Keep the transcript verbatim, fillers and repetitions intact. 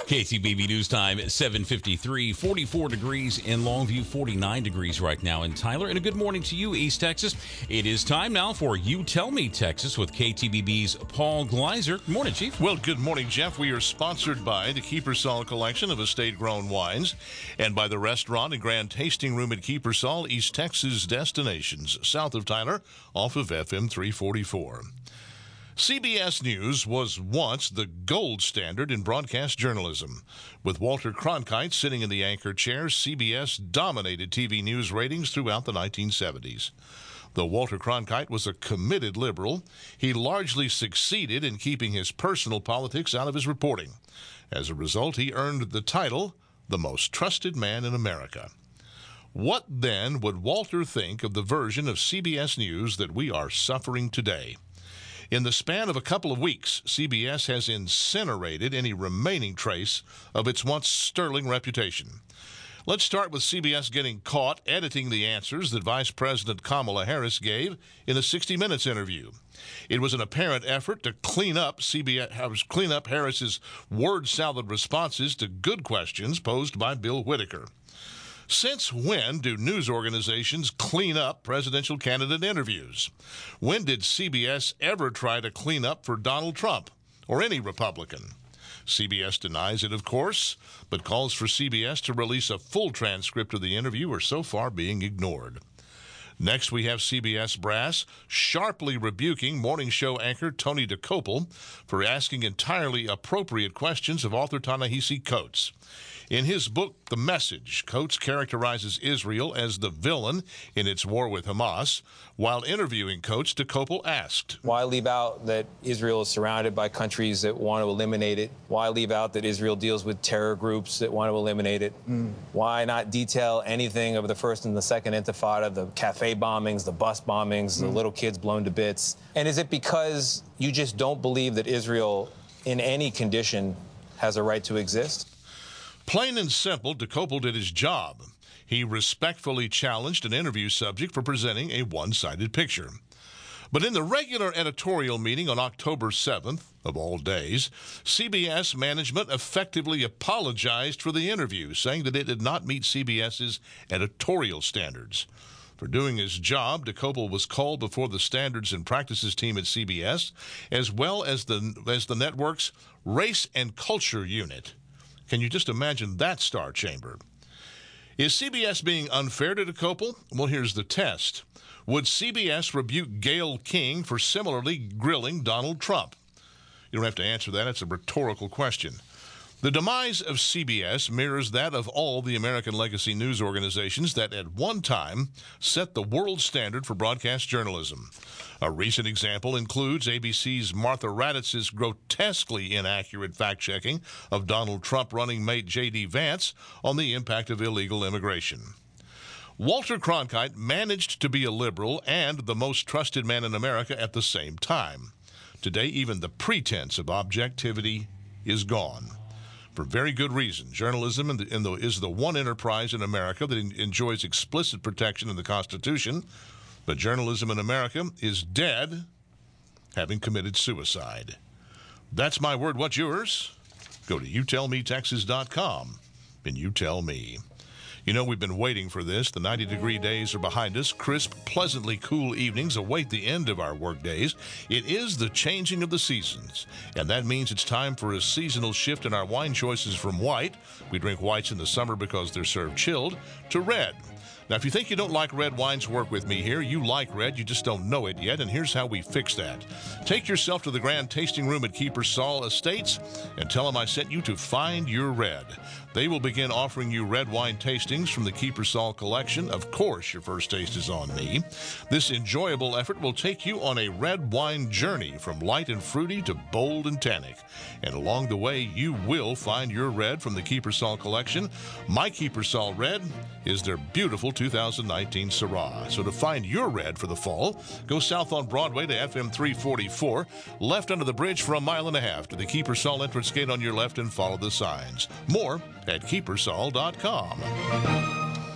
K T B B News Time, seven fifty-three, forty-four degrees in Longview, forty-nine degrees right now in Tyler. And a good morning to you, East Texas. It is time now for You Tell Me Texas with K T B B's Paul Gleiser. Good morning, Chief. Well, good morning, Jeff. We are sponsored by the Kiepersol Collection of estate-grown wines and by the restaurant and grand tasting room at Kiepersol, East Texas destinations, south of Tyler, off of F M three forty-four. C B S News was once the gold standard in broadcast journalism. With Walter Cronkite sitting in the anchor chair, C B S dominated T V news ratings throughout the nineteen seventies. Though Walter Cronkite was a committed liberal, he largely succeeded in keeping his personal politics out of his reporting. As a result, he earned the title, the most trusted man in America. What then would Walter think of the version of C B S News that we are suffering today? In the span of a couple of weeks, C B S has incinerated any remaining trace of its once sterling reputation. Let's start with C B S getting caught editing the answers that Vice President Kamala Harris gave in a sixty minutes interview. It was an apparent effort to clean up C B S, clean up Harris's word salad responses to good questions posed by Bill Whitaker. Since when do news organizations clean up presidential candidate interviews? When did C B S ever try to clean up for Donald Trump or any Republican? C B S denies it, of course, but calls for C B S to release a full transcript of the interview are so far being ignored. Next, we have C B S brass sharply rebuking morning show anchor Tony Dokoupil for asking entirely appropriate questions of author Ta-Nehisi Coates. In his book, The Message, Coates characterizes Israel as the villain in its war with Hamas. While interviewing Coates, Dokoupil asked, why leave out that Israel is surrounded by countries that want to eliminate it? Why leave out that Israel deals with terror groups that want to eliminate it? Mm. Why not detail anything of the first and the second intifada, the cafe bombings, the bus bombings, mm. the little kids blown to bits? And is it because you just don't believe that Israel, in any condition, has a right to exist? Plain and simple, Dokoupil did his job. He respectfully challenged an interview subject for presenting a one-sided picture. But in the regular editorial meeting on October seventh, of all days, C B S management effectively apologized for the interview, saying that it did not meet CBS's editorial standards. For doing his job, Dokoupil was called before the Standards and Practices team at C B S, as well as the, as the network's Race and Culture Unit. Can you just imagine that star chamber? Is C B S being unfair to Dokoupil? Well, here's the test. Would C B S rebuke Gayle King for similarly grilling Donald Trump? You don't have to answer that. It's a rhetorical question. The demise of C B S mirrors that of all the American legacy news organizations that at one time set the world standard for broadcast journalism. A recent example includes A B C's Martha Raditz's grotesquely inaccurate fact-checking of Donald Trump running mate J D Vance on the impact of illegal immigration. Walter Cronkite managed to be a liberal and the most trusted man in America at the same time. Today, even the pretense of objectivity is gone. For very good reason. Journalism in the, in the, is the one enterprise in America that en- enjoys explicit protection in the Constitution, but journalism in America is dead, having committed suicide. That's my word. What's yours? Go to you tell me texas dot com and you tell me. You know, we've been waiting for this. The ninety-degree days are behind us. Crisp, pleasantly cool evenings await the end of our work days. It is the changing of the seasons, and that means it's time for a seasonal shift in our wine choices from white — we drink whites in the summer because they're served chilled — to red. Now, if you think you don't like red wines, work with me here. You like red, you just don't know it yet, and here's how we fix that. Take yourself to the grand tasting room at Kiepersol Estates and tell them I sent you to find your red. They will begin offering you red wine tastings from the Kiepersol collection. Of course, your first taste is on me. This enjoyable effort will take you on a red wine journey from light and fruity to bold and tannic. And along the way, you will find your red from the Kiepersol collection. My Kiepersol Red is their beautiful two thousand nineteen Syrah. So to find your red for the fall, go south on Broadway to F M three forty-four, left under the bridge for a mile and a half to the Kiepersol entrance gate on your left and follow the signs. More at Kiepersol dot com.